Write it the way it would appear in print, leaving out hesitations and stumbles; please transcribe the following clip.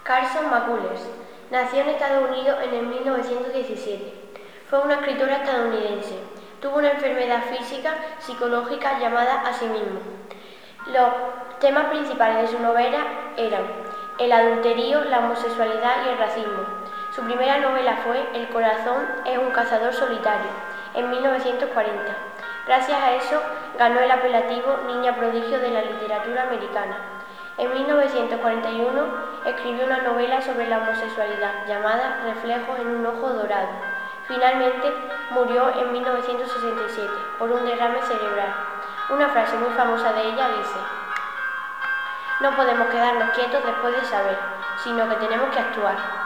Carson McCullers nació en Estados Unidos en el 1917. Fue una escritora estadounidense. Tuvo una enfermedad física psicológica llamada asimismo. Los temas principales de su novela eran el adulterio, la homosexualidad y el racismo. Su primera novela fue El corazón es un cazador solitario, en 1940. Gracias a eso ganó el apelativo Niña Prodigio de la literatura americana. En 1941 escribió una novela sobre la homosexualidad llamada Reflejos en un ojo dorado. Finalmente murió en 1967 por un derrame cerebral. Una frase muy famosa de ella dice: "No podemos quedarnos quietos después de saber, sino que tenemos que actuar".